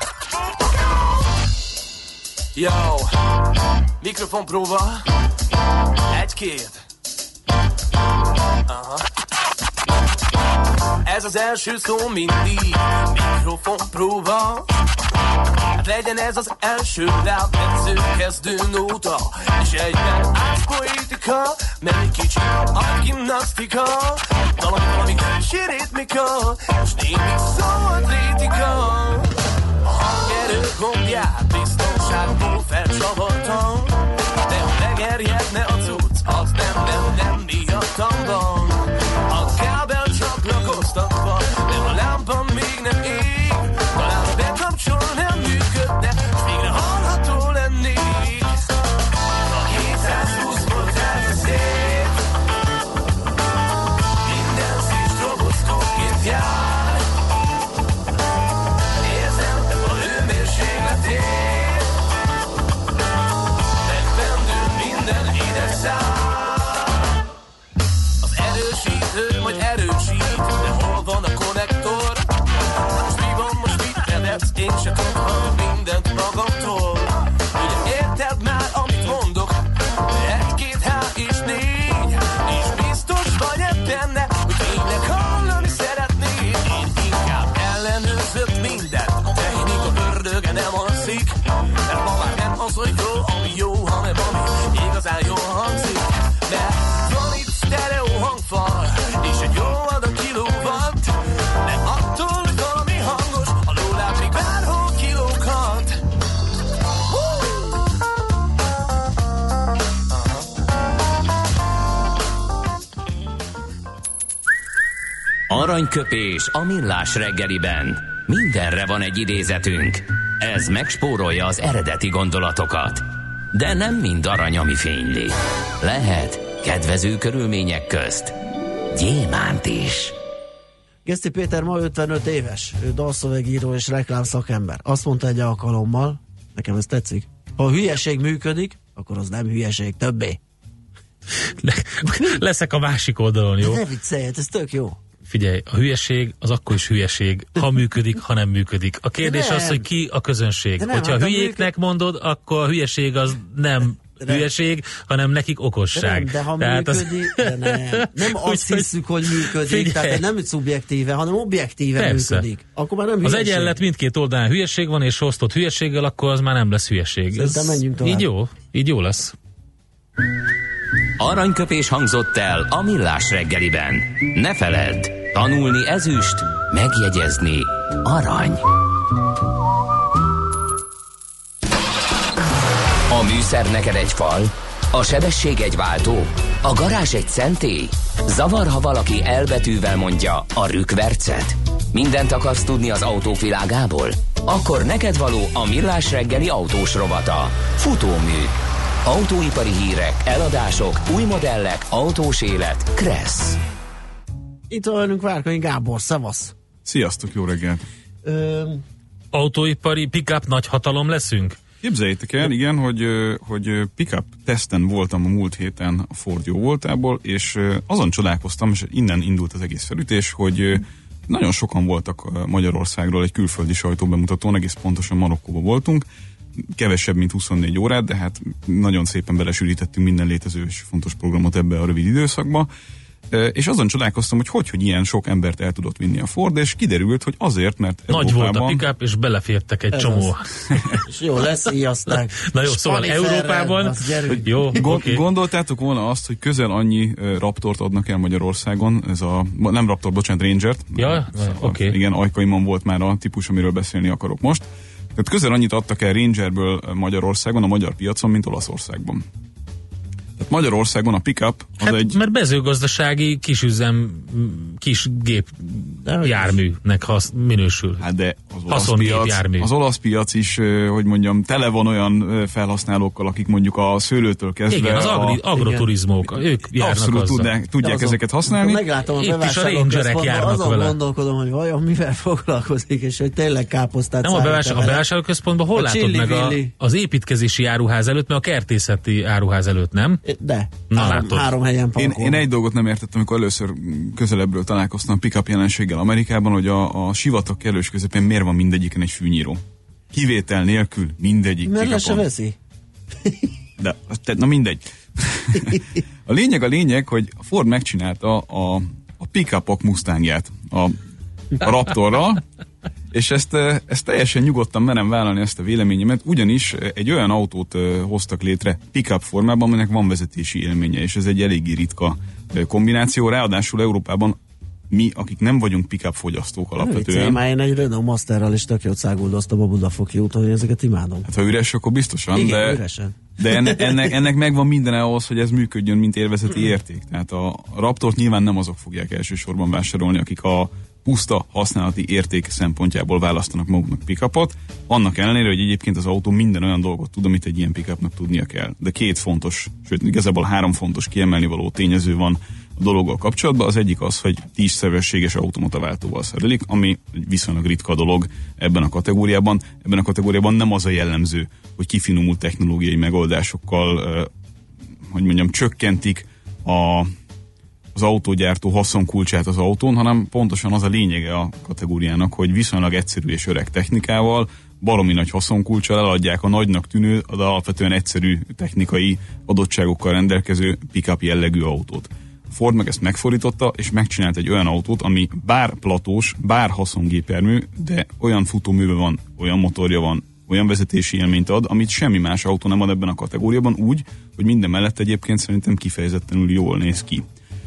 Yo, mikrofon próba, egy-két. Aha. Ez az első szó mindig, mikrofon próba. Hát legyen ez az első lábmetsző kezdő nóta, és egyben átpoétika, meg egy kicsit agymnasztika, valami kicsi ritmika, és némi szóatlétika. A hangerő gombját biztonságból felcsavartam, de ha megerjedne a cucc, az nem miattam van. A kábel csatlakoztatva, de a lámpa még nem ég, talán a bekapcsol nem működne, és végre hallható lennék. A 720 volt ez a szép, minden szív stroboszkópként jár. Érzem a hőmérsékletét, megfendül minden idegszál. Az erősítő majd erősít, de hol van a konnektor? Most mi van, most mit nevetsz? Én se tudhatok mindent magamtól. Ugye érted már, amit mondok? Egy-két, há és négy, és biztos vagy benne, hogy tényleg hallani szeretnéd. Én inkább ellenőrzök mindent, a technika ördöge nem alszik, mert ma már nem az, hogy jó, ami jó, hanem ami igazán jól hangzik. Mert van itt sztereó hangfal, és egy jó adag kilowatt, nem attól, hogy valami hangos, a lólát még bárhol kilóghat. Aranyköpés a Millás reggeliben. Mindenre van egy idézetünk. Ez megspórolja az eredeti gondolatokat. De nem mind arany, ami fényli. Lehet kedvező körülmények közt gyémánt is. Geszti Péter ma 55 éves, ő dalszövegíró és reklámszakember. Azt mondta egy alkalommal, nekem ez tetszik, ha a hülyeség működik, akkor az nem hülyeség többé. Leszek a másik oldalon, jó? Ne viccelj, ez tök jó. Figyelj, a hülyeség az akkor is hülyeség, ha működik, ha nem működik. A kérdés az, hogy ki a közönség. Hogyha hát hülyéknek mondod, akkor a hülyeség az nem hülyeség, hanem nekik okosság. De ha működik, nem azt hiszük, hogy működik, figyelj. Tehát nem szubjektíve, hanem objektíve persze. Működik. Akkor már nem hülyeség. Az egyenlet mindkét oldalán hülyeség van, és osztott hülyeséggel, akkor az már nem lesz hülyeség. Szerintem menjünk tovább. Így jó lesz. Aranyköpés hangzott el a Millás reggeliben. Ne feledd, tanulni ezüst, megjegyezni arany. A műszer neked egy fal, a sebesség egy váltó, a garázs egy szentély. Zavar, ha valaki elbetűvel mondja a rükvercet. Mindent akarsz tudni az autóvilágából? Akkor neked való a Millás reggeli autós rovata. Futómű. Autóipari hírek, eladások, új modellek, autós élet. Kressz. Itt van velünk Várkonyi Gábor, szevasz. Sziasztok, jó reggelt. Autóipari pick-up nagy hatalom leszünk? Képzeljétek el, igen, hogy pick-up teszten voltam a múlt héten a Ford jó voltából, és azon csodálkoztam, és innen indult az egész felütés, hogy nagyon sokan voltak Magyarországról egy külföldi sajtóbemutatón, egész pontosan Marokkóban voltunk, kevesebb, mint 24 órát, de hát nagyon szépen belesűrítettünk minden létező és fontos programot ebbe a rövid időszakba. És azon csodálkoztam, hogy ilyen sok embert el tudott vinni a Ford, és kiderült, hogy azért, mert nagy volt a pick-up, és belefértek egy csomó. És jó lesz, íjaszták. Na jó, szóval Európában... Jó, gondoltátok volna azt, hogy közel annyi Raptort adnak el Magyarországon, ez nem Raptor, bocsánat, Rangert. Ja, oké. Igen, Ajkaimon volt már a típus, amiről beszélni akarok most. Tehát közel annyit adtak el Rangerből Magyarországon, a magyar piacon, mint Olaszországban. Tehát Magyarországon a pick-up az mert mezőgazdasági kisüzem, kis gép járműnek minősül. Hát de az olasz piac is, hogy mondjam, tele van olyan felhasználókkal, akik mondjuk a szőlőtől kezdve... Igen, az agroturizmók, ők járnak abszolút tudják ezeket használni. Meglátom a bevásárlóközpontban, azon gondolkodom, hogy vajon mivel foglalkozik, és hogy tényleg káposztát nem a bevásárlóközpontban, hol látod meg az építkezési áruház előtt, mert a kertészeti áruház előtt, nem? De, három helyen parkolnak. Én egy dolgot nem értettem, amikor először közelebbről találkoztam a pick-up jelenséggel Amerikában, hogy a sivatag kellős közepén miért van mindegyiken egy fűnyíró. Kivétel nélkül mindegyik pick-upon. Mert le se veszi. De, na mindegy. A lényeg, hogy a Ford megcsinálta a pick-upok Mustangját a Raptorral, és ezt teljesen nyugodtan merem vállalni ezt a véleményemet, ugyanis egy olyan autót hoztak létre pick-up formában, aminek van vezetési élménye, és ez egy eléggé ritka kombináció, ráadásul Európában mi, akik nem vagyunk pick-up fogyasztók alapvetően. Már én egy Renault Masterral is tök jót száguldoztam a Budafoki úton, hogy ezeket imádom. Hát ha üres, akkor biztosan, igen, üresen. De ennek megvan minden ahhoz, hogy ez működjön, mint élvezeti érték. Tehát a Raptort nyilván nem azok fogják elsősorban vásárolni, akik a puszta használati érték szempontjából választanak maguknak pick-upot, annak ellenére, hogy egyébként az autó minden olyan dolgot tud, amit egy ilyen pick-upnak tudnia kell. De két fontos, sőt igazából 3 fontos kiemelni való tényező van a dologgal kapcsolatban. Az egyik az, hogy 10-szerességes automata váltóval szerelik, ami viszonylag ritka dolog ebben a kategóriában. Ebben a kategóriában nem az a jellemző, hogy kifinomult technológiai megoldásokkal, hogy mondjam, csökkentik az autógyártó haszonkulcsát az autón, hanem pontosan az a lényege a kategóriának, hogy viszonylag egyszerű és öreg technikával, baromi nagy haszonkulccsal eladják a nagynak tűnő, de alapvetően egyszerű technikai adottságokkal rendelkező pick-up jellegű autót. Ford meg ezt megfordította, és megcsinált egy olyan autót, ami bár platós, bár haszongépjármű, de olyan futóműve van, olyan motorja van, olyan vezetési élményt ad, amit semmi más autó nem ad ebben a kategóriában, úgy, hogy minden mellett egyébként szerintem kifejezetten jól néz ki.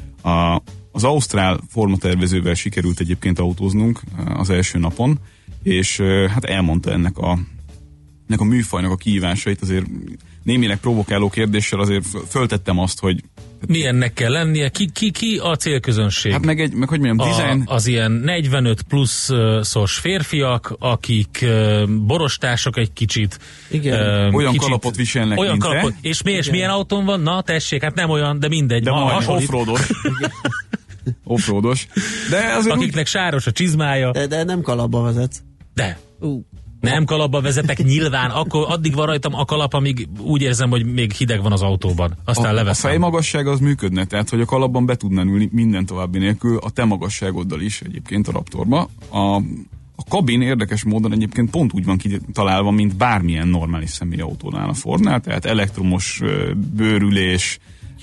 Az ausztrál formatervezővel sikerült egyébként autóznunk az első napon, és hát elmondta ennek a műfajnak a kihívásait, azért némileg provokáló kérdéssel azért föltettem azt, hogy milyennek kell lennie? Ki a célközönség? Hát meg hogy mondjam, design... Az ilyen 45 pluszos férfiak, akik borostások egy kicsit. Igen. Olyan kicsit, kalapot viselnek, olyan kalapot. És milyen autón van? Na tessék, hát nem olyan, de mindegy. De majd offroados. offroados. De azért akiknek sáros a csizmája. De nem kalapba vezetsz. De. Nem kalapba vezetek nyilván, akkor addig van rajtam a kalap, amíg úgy érzem, hogy még hideg van az autóban. Aztán leveszem. A fejmagasság az működne, tehát hogy a kalapban be tudnál ülni minden további nélkül, a te magasságoddal is egyébként a Raptorba. A kabin érdekes módon egyébként pont úgy van kitalálva, mint bármilyen normális személyautónál a Fordnál, tehát elektromos bőrülés,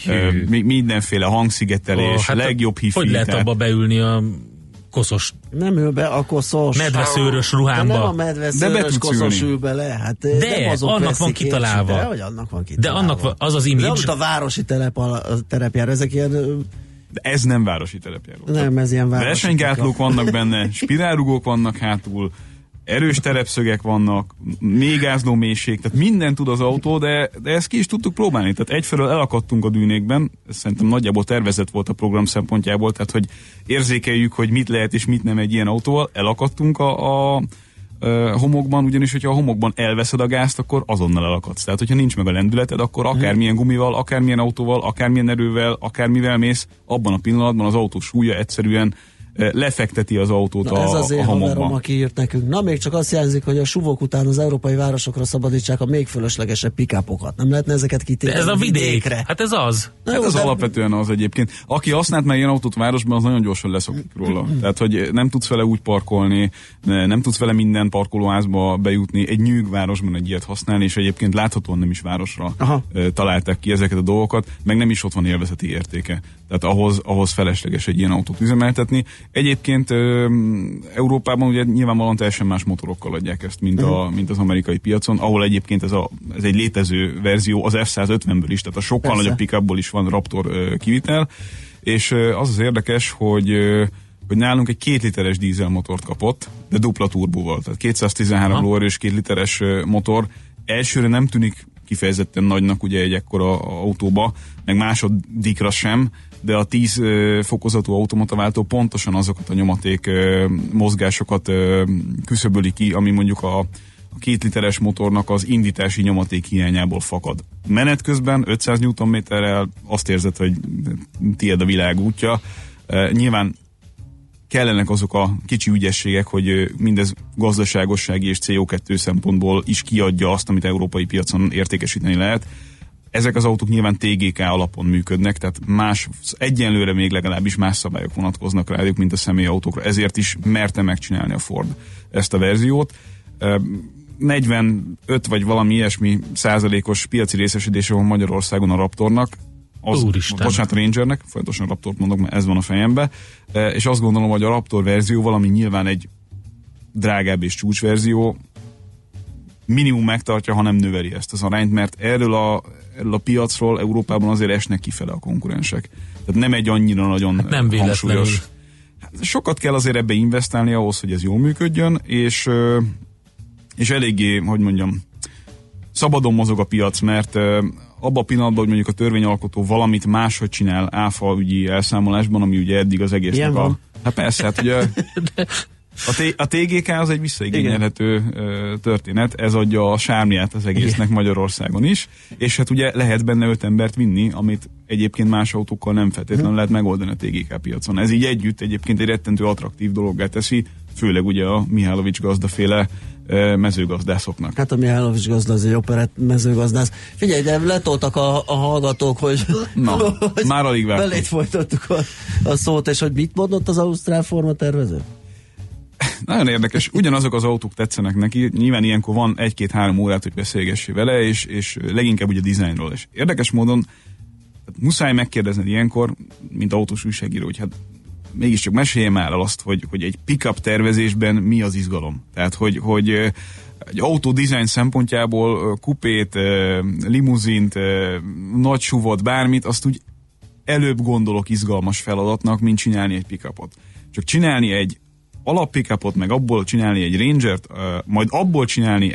mindenféle hangszigetelés, legjobb hifi. Hogy lehet abba beülni a koszos? Nem ül be a koszos. Medveszőrös ruhámba. De nem a medveszőrös koszos ül bele. Hát de annak van kitalálva. De hogy annak van kitalálva. De annak az az image. De a városi terepjár, ezek ilyen... De ez nem városi terepjáró. Nem, ez ilyen városi. Versenygátlók vannak benne, spirálrugók vannak hátul, erős terepszögek vannak, mégázló mélység, tehát mindent tud az autó, de ezt ki is tudtuk próbálni. Tehát egyfelől elakadtunk a dűnékben, ez szerintem nagyjából tervezett volt a program szempontjából, tehát hogy érzékeljük, hogy mit lehet és mit nem egy ilyen autóval, elakadtunk a homokban, ugyanis hogyha a homokban elveszed a gázt, akkor azonnal elakadsz. Tehát hogyha nincs meg a lendületed, akkor akármilyen gumival, akármilyen autóval, akármilyen erővel, akármivel mész, abban a pillanatban az autó súlya egyszerűen lefekteti az autót ez az én homokban. haverom, aki írt nekünk. Na, még csak azt jelzik, hogy a suvok után az európai városokra szabadítsák a még fölöslegesebb pick-upokat. Nem lehetne ezeket kitérni? Ez a vidékre. Hát ez az. Hát ez alapvetően az egyébként. Aki használt már ilyen autót városban, az nagyon gyorsan leszokik róla. Tehát, hogy nem tudsz vele úgy parkolni, nem tudsz vele minden parkolóházba bejutni, egy nyűgvárosban egy ilyet használni, és egyébként láthatóan nem is városra találták ki ezeket a dolgokat, meg nem is ott van élvezeti értéke. Tehát ahhoz felesleges egy ilyen autót üzemeltetni. Egyébként Európában ugye nyilvánvalóan teljesen más motorokkal adják ezt, mint az amerikai piacon, ahol egyébként ez egy létező verzió az F-150-ből is, tehát a sokkal nagyobb pickupból is van Raptor kivitel, és az érdekes, hogy nálunk egy 2 literes dízelmotort kapott, de dupla turbóval, tehát 213 lóerős 2 literes motor. Elsőre nem tűnik kifejezetten nagynak ugye egy ekkora autóba, meg másodikra sem, de a 10 fokozatú automataváltó pontosan azokat a nyomaték mozgásokat küszöböli ki, ami mondjuk a 2 literes motornak az indítási nyomaték hiányából fakad. Menet közben 500 Nm-rel azt érzed, hogy tiéd a világ útja. Nyilván kellenek azok a kicsi ügyességek, hogy mindez gazdaságossági és CO2 szempontból is kiadja azt, amit európai piacon értékesíteni lehet. Ezek az autók nyilván TGK alapon működnek, tehát egyenlőre még legalábbis más szabályok vonatkoznak rájuk, mint a személyautókra. Ezért is merte megcsinálni a Ford ezt a verziót. 45 vagy valami ilyesmi százalékos piaci részesedése van Magyarországon a Raptornak, bocsánat, a Rangernek, folyamatosan Raptort mondok, mert ez van a fejembe, és azt gondolom, hogy a Raptor verzió valami nyilván egy drágább és csúcsverzió minimum megtartja, ha nem növeli ezt az arányt, mert erről a piacról Európában azért esnek kifele a konkurensek. Tehát nem egy annyira nagyon nem hangsúlyos. Sokat kell azért ebbe investálni ahhoz, hogy ez jól működjön, és eléggé, hogy mondjam, szabadon mozog a piac, mert abban a pillanatban, hogy mondjuk a törvényalkotó valamit máshogy csinál áfa ügyi elszámolásban, ami ugye eddig az egésznek Hát persze, hát ugye a TGK az egy visszaigényelhető történet, ez adja a sármiát az egésznek Magyarországon is, és hát ugye lehet benne 5 embert vinni, amit egyébként más autókkal nem feltétlenül lehet megoldani a TGK piacon. Ez így együtt egyébként egy rettentő attraktív dologgá teszi, főleg ugye a Mihálovics gazdaféle mezőgazdászoknak. Hát a Mihálovics gazda az egy operett mezőgazdász. Figyelj, de letoltak a hallgatók, hogy, hogy már alig vártunk. Belét folytattuk a szót, és hogy mit mondott az ausztrál formatervező? Nagyon érdekes, ugyanazok az autók tetszenek neki, nyilván ilyenkor van 1-2-3 órát, hogy beszélgessé vele, és leginkább ugye a dizájnról is. Érdekes módon muszáj megkérdezned ilyenkor, mint autós újságíró, hogy hát mégiscsak meséljem már el azt, hogy egy pick-up tervezésben mi az izgalom. Tehát, hogy egy autó dizájn szempontjából kupét, limuzint, nagy suvot, bármit, azt úgy előbb gondolok izgalmas feladatnak, mint csinálni egy pick-upot. Csak csinálni egy alap pick-upot, meg abból csinálni egy Rangert, majd abból csinálni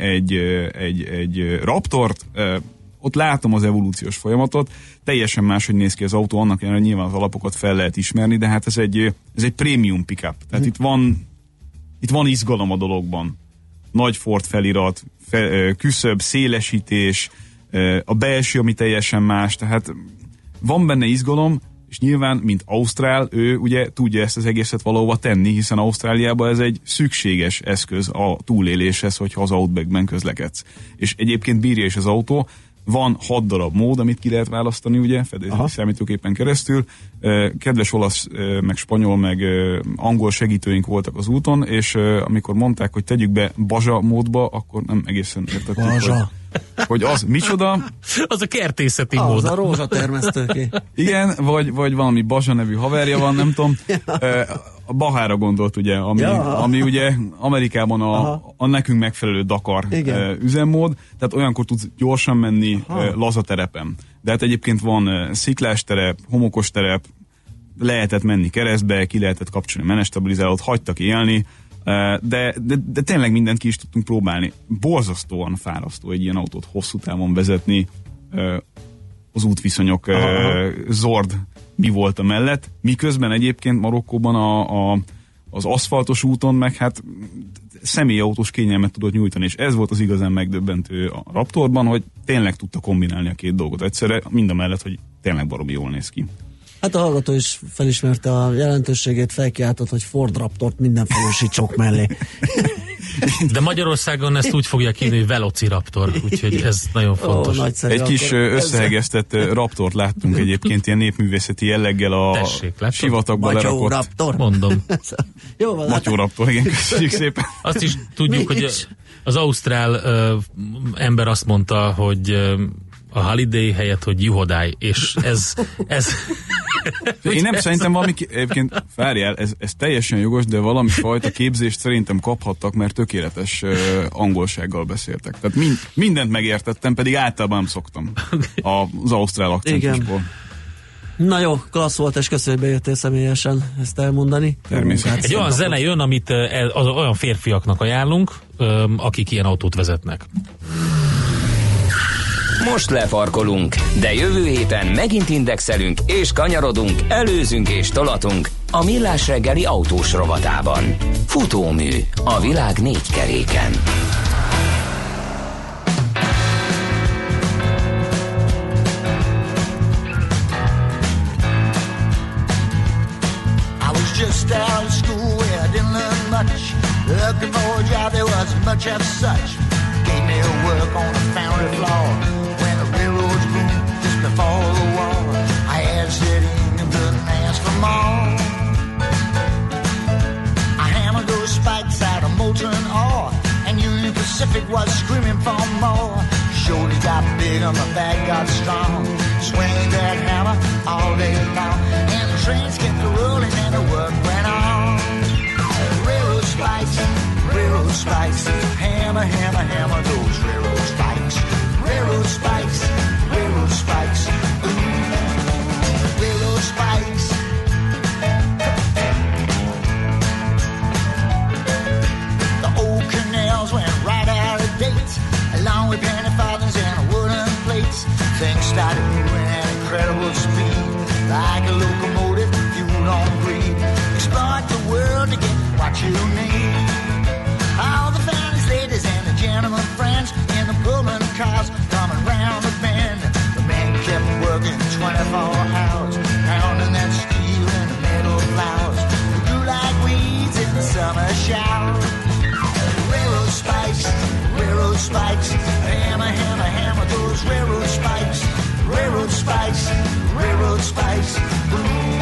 egy Raptort, ott látom az evolúciós folyamatot, teljesen máshogy néz ki az autó, annak ellenére nyilván az alapokat fel lehet ismerni, de hát ez egy prémium pick-up. Tehát itt van izgalom a dologban. Nagy Ford felirat, küszöb, szélesítés, a belső, ami teljesen más, tehát van benne izgalom, és nyilván, mint ausztrál, ő ugye tudja ezt az egészet valahova tenni, hiszen Ausztráliában ez egy szükséges eszköz a túléléshez, hogyha az Outbackben közlekedsz. És egyébként bírja is az autó, van 6 darab mód, amit ki lehet választani, ugye, fedélzeti számítógépen keresztül. Kedves olasz, meg spanyol, meg angol segítőink voltak az úton, és amikor mondták, hogy tegyük be Bazsa módba, akkor nem egészen értettük, hogy az micsoda. Az a kertészeti mód. Az a rózsatermesztőké. Igen, vagy valami Bazsa nevű haverja van, nem tudom. A Bahára gondolt, ugye, ami ugye Amerikában a nekünk megfelelő Dakar üzemmód, tehát olyankor tudsz gyorsan menni laza terepen. De hát egyébként van sziklás terep, homokos terep, lehetett menni keresztbe, ki lehetett kapcsolni menetstabilizálót, hagytak élni, de tényleg mindent ki is tudtunk próbálni. Borzasztóan fárasztó egy ilyen autót hosszú távon vezetni, az útviszonyok zord mi volt a mellett, miközben egyébként Marokkóban az aszfaltos úton meg hát személyautós kényelmet tudott nyújtani, és ez volt az igazán megdöbbentő a Raptorban, hogy tényleg tudta kombinálni a két dolgot egyszerre, mindamellett, hogy tényleg baromi jól néz ki. Hát a hallgató is felismerte a jelentőségét, felkiáltott, hogy Ford Raptort mindenfelősítsok mellé. De Magyarországon ezt úgy fogják hívni, hogy Velociraptor, úgyhogy ez nagyon fontos. Egy kis összehegesztett Raptort láttunk egyébként ilyen népművészeti jelleggel a sivatagba lerakott. Raptor. Mondom. Jó van. Matyó Raptor, igen, köszönjük szépen. Azt is tudjuk, hogy az ausztrál ember azt mondta, hogy a Holiday helyett, hogy Juhodály, és ez én nem szerintem valami, egyébként várjál, ez teljesen jogos, de valami fajta képzést szerintem kaphattak, mert tökéletes angolsággal beszéltek. Tehát mindent megértettem, pedig általában nem szoktam az ausztrál akcentusból. Na jó, klassz volt, és köszönjük, hogy bejöttél személyesen ezt elmondani. Természetesen. Egy olyan zene jön, amit olyan férfiaknak ajánlunk, akik ilyen autót vezetnek. Most lefarkolunk, de jövő héten megint indexelünk és kanyarodunk, előzünk és tolatunk a Millás reggeli autós rovatában. Futómű a világ 4 keréken. I was just out of school where I didn't learn much. Looking for a job, there wasn't much of such. Gave me a work on the foundry floor. When the railroads boomed just before the war, I had set in and couldn't ask for more. I hammered those spikes out of molten ore, and Union Pacific was screaming for more. Shoulders got big and my back got strong. Swinging that hammer all day long, and the trains kept rolling and the work went on. Railroad spikes, hammer, hammer, hammer those railroad spikes. Railroad spikes, railroad spikes, ooh, railroad spikes. The old canals went right out of date, along with penny farthings and wooden plates. Things started moving at incredible speed, like a locomotive fueled on greed. Exploit the world to get what you need. All the fancy ladies and the gentlemen friends in the Pullman cars coming round the bend. The men kept working 24 hours, pounding that steel in the metal flowers. They grew like weeds in the summer shower. Railroad spikes, hammer, hammer, hammer those railroad spikes. Railroad spikes, ooh.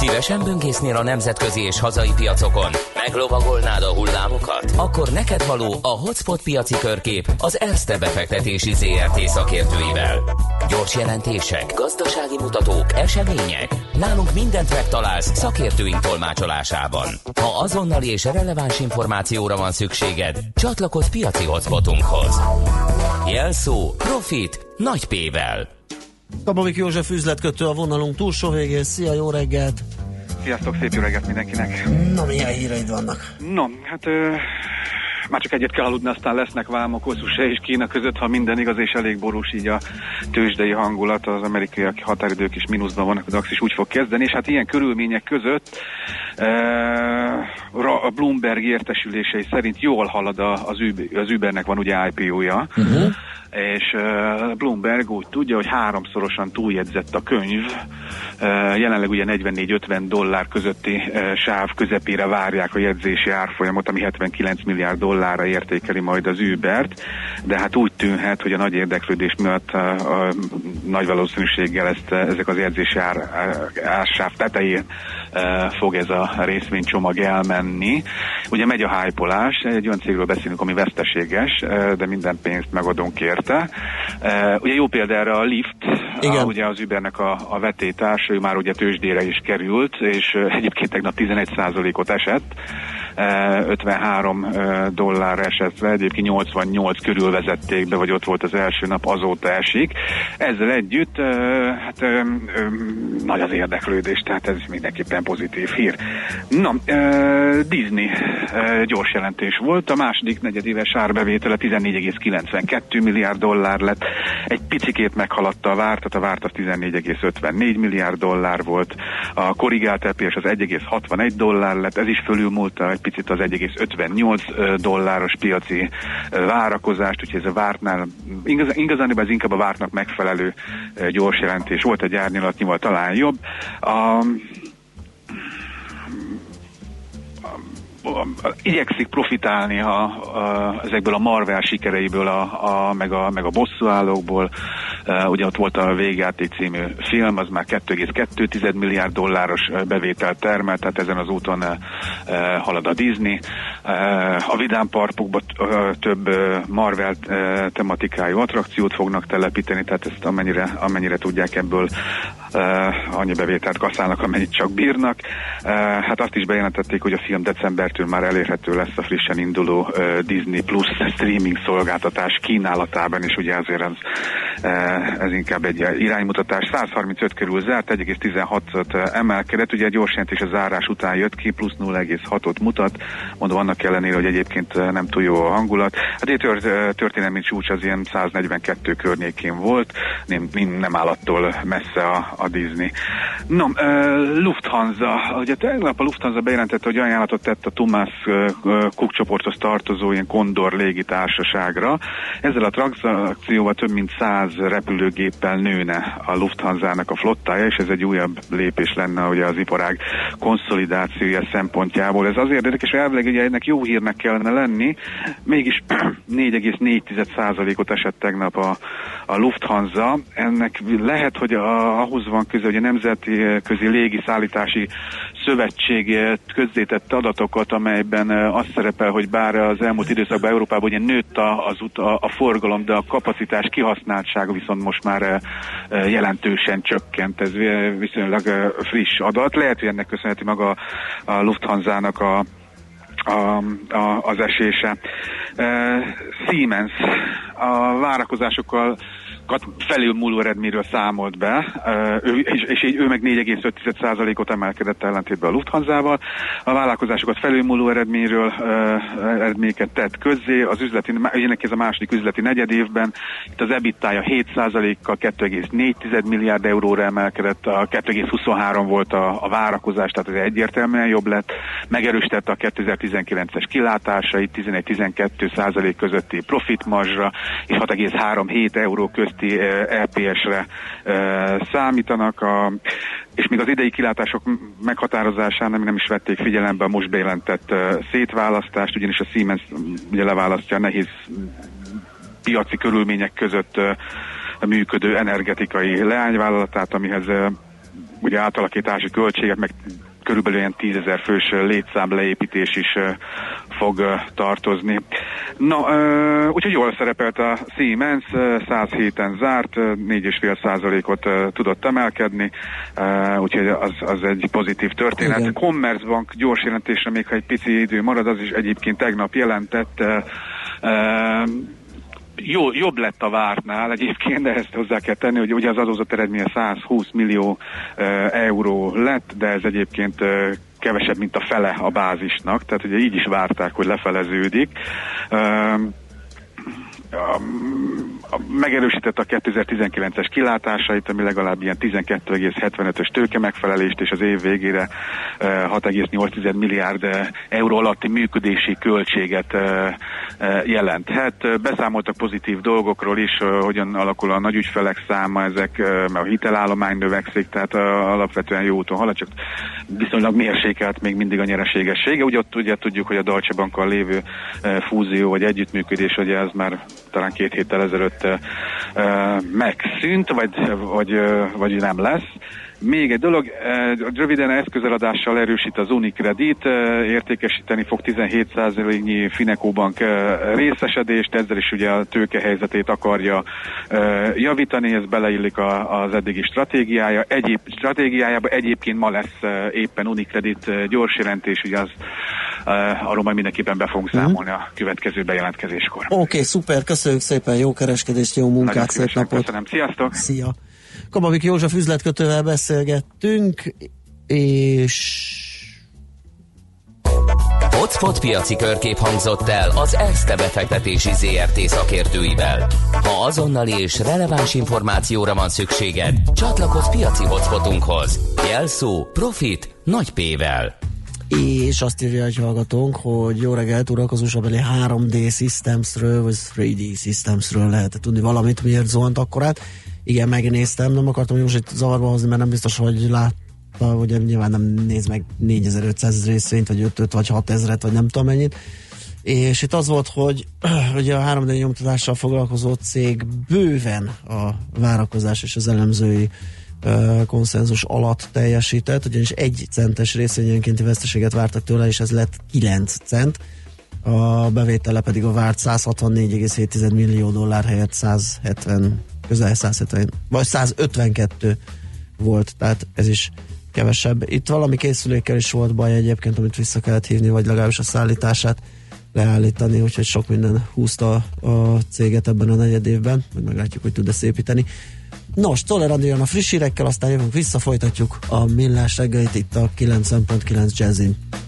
Szívesen böngésznél a nemzetközi és hazai piacokon? Meglovagolnád a hullámokat? Akkor neked való a Hotspot piaci körkép az Erste befektetési ZRT szakértőivel. Gyors jelentések, gazdasági mutatók, események. Nálunk mindent megtalálsz szakértőink tolmácsolásában. Ha azonnali és releváns információra van szükséged, csatlakozz piaci hotspotunkhoz. Jelszó Profit nagy P-vel. Kababik József üzletkötő a vonalunk túlsó végén. Szia, jó reggelt! Sziasztok, szép jó reggelt mindenkinek! Na, milyen híreid vannak? No, hát már csak egyet kell aludni, aztán lesznek vámok USA és Kína között, ha minden igaz, és elég borús így a tőzsdei hangulat, az amerikai határidők is mínuszban vannak, az DAX is úgy fog kezdeni, és hát ilyen körülmények között a Bloomberg értesülései szerint jól halad az Ubernek van ugye IPO-ja, és Bloomberg úgy tudja, hogy 3-szorosan túljegyzett a könyv, jelenleg ugye $44-50 közötti sáv közepére várják a jegyzési árfolyamot, ami 79 milliárd dollárra értékeli majd az Ubert, de hát úgy tűnhet, hogy a nagy érdeklődés miatt a nagy valószínűséggel ezek az jegyzési ársáv tetején fog ez a részvénycsomag elmenni. Ugye megy a hype-olás, egy olyan cégről beszélünk, ami veszteséges, de minden pénzt megadunk érte. Ugye jó példa erre a Lyft, ugye az Ubernek a vetélytársa, ő már ugye tőzsdére is került, és egyébként tegnap 11%-ot esett, $53 esett le, egyébként 88 körül vezették be, vagy ott volt az első nap, azóta esik. Ezzel együtt nagy az érdeklődés, tehát ez mindenképpen pozitív hír. Na, Disney gyors jelentés volt, a második negyedéves árbevétele $14,92 milliárd lett, egy picikét meghaladta a várt, a várt az $14,54 milliárd volt, a korrigált EPS az $1,61 lett, ez is fölülmúlta egy picit az $1,58 piaci várakozást, úgyhogy ez a vártnál, igazán ez inkább a vártnak megfelelő gyors jelentés volt, egy árnyilatnyival talán jobb. Igyekszik profitálni ezekből a Marvel sikereiből, meg a bosszúállókból. Ugye ott volt a Végjáték című film, az már $2,2 milliárd bevételt termelt, tehát ezen az úton halad a Disney. A Vidám Parkokban több Marvel tematikájú attrakciót fognak telepíteni, tehát ezt amennyire tudják, ebből annyi bevételt kasszálnak, amennyit csak bírnak. Hát azt is bejelentették, hogy a film decembertől már elérhető lesz a frissen induló Disney Plus streaming szolgáltatás kínálatában, és ugye azért ez inkább egy iránymutatás. 135 körül zárt, 1,16-ot emelkedett, ugye egy gyors jelentés a zárás után jött ki, plusz 0,6-ot mutat, mondom annak ellenére, hogy egyébként nem túl jó a hangulat. Hát egy történelmi csúcs az ilyen 142 környékén volt, nem áll attól messze a Disney. No, Lufthansa, ugye tegnap a Lufthansa bejelentette, hogy ajánlatot tett a Thomas Cook csoporthoz tartozó ilyen Condor légitársaságra. Ezzel a tranzakcióval több mint 100 repülőgéppel nőne a Lufthansa-nak a flottája, és ez egy újabb lépés lenne ugye az iparág konszolidációja szempontjából. Ez azért érdekes, hogy elvileg ugye ennek jó hírnek kellene lenni, mégis 4,4%-ot esett tegnap a Lufthansa. Ennek lehet, hogy ahhoz van köze, hogy a Nemzetközi Légiszállítási Szövetség közzétette adatokat, amelyben az szerepel, hogy bár az elmúlt időszakban Európában ugye nőtt a forgalom, de a kapacitás kihasználtsága viszont most már jelentősen csökkent. Ez viszonylag friss adat. Lehet, hogy ennek köszönheti maga a Lufthansa-nak az esése. Siemens a várakozásokkal felülmúló eredményről számolt be, és így ő meg 4,5%-ot emelkedett ellentétben a Lufthansa-val. A vállalkozásokat felülmúló eredményeket tett közzé, az üzleti, ennek ez a második üzleti negyedévben, itt az EBITDA-ja 7%-kal 2,4 milliárd euróra emelkedett, a 2,23 volt a várakozás, tehát ez egyértelműen jobb lett, megerősítette a 2019-es kilátásait, 11-12% közötti profitmarzsra, és 6,37 euró közti EPS-re számítanak, és még az idei kilátások meghatározásán nem is vették figyelembe a most bejelentett szétválasztást, ugyanis a Siemens ugye leválasztja a nehéz piaci körülmények között működő energetikai leányvállalatát, amihez ugye átalakítási költségek, meg körülbelül ilyen 10 000 fős létszám leépítés is fog tartozni. Na, úgyhogy jól szerepelt a Siemens, 107-en zárt, 4,5%-ot tudott emelkedni, úgyhogy az egy pozitív történet. Igen. Commerzbank gyors jelentésre, még ha egy pici idő marad, az is egyébként tegnap jelentett, jobb lett a vártnál egyébként, de ezt hozzá kell tenni, hogy ugye az adózott eredménye 120 millió euró lett, de ez egyébként kevesebb, mint a fele a bázisnak, tehát ugye így is várták, hogy lefeleződik. Megerősített a 2019-es kilátásait, ami legalább ilyen 12,75-ös tőke megfelelést, és az év végére 6,8 milliárd euró alatti működési költséget jelenthet. Beszámoltak pozitív dolgokról is, hogyan alakul a nagyügyfelek száma, ezek, a hitelállomány növekszik, tehát alapvetően jó úton halad, csak viszonylag mérsékelt még mindig a nyereségessége. Ugye tudjuk, hogy a Deutsche Bankkal lévő fúzió vagy együttműködés, ugye ez már talán 2 héttel ezelőtt megszűnt, vagy nem lesz. Még egy dolog, röviden eszközeladással erősít az Unicredit, értékesíteni fog 17%-nyi Fineco Bank részesedést, ezzel is ugye a tőkehelyzetét akarja javítani, ez beleillik az eddigi stratégiájába. Egyébként ma lesz éppen Unicredit gyors jelentés, ugye arról majd mindenképpen be fogunk számolni a következő bejelentkezéskor. Oké, szuper, köszönjük szépen, jó kereskedést, jó munkát, szép napot! Köszönöm, sziasztok! Szia! Kababik József üzletkötővel beszélgettünk, és... Hotspot piaci körkép hangzott el az Erste befektetési ZRT szakértőivel. Ha azonnali és releváns információra van szükséged, csatlakozz piaci hotspotunkhoz. Jelszó Profit nagy P-vel. És azt írja egy hallgatónk, hogy jó reggelt, urak, az USA-beli 3D Systemsről, vagy 3D Systemsről lehet tudni valamit, miért zuhant akkorát. Igen, megnéztem, nem akartam most itt zavarba hozni, mert nem biztos, hogy látta, hogy nyilván nem néz meg 4500 részvényt, vagy 5 vagy 6000-et, vagy nem tudom mennyit. És itt az volt, hogy ugye a 3D nyomtatással foglalkozó cég bőven a várakozás és az elemzői konszenzus alatt teljesített, ugyanis 1 centes részvényenkénti veszteséget vártak tőle, és ez lett 9 cent. A bevétele pedig a várt 164,7 millió dollár helyett 170 vagy 152 volt, tehát ez is kevesebb. Itt valami készülékkel is volt baj egyébként, amit vissza kellett hívni, vagy legalábbis a szállítását leállítani, úgyhogy sok minden húzta a céget ebben a negyedévben, majd meglátjuk, hogy tud-e szépíteni. Nos, Czoller Andi jön a friss hírekkel, aztán jövünk vissza, folytatjuk a millás reggelit itt a 90.9 Jazzin.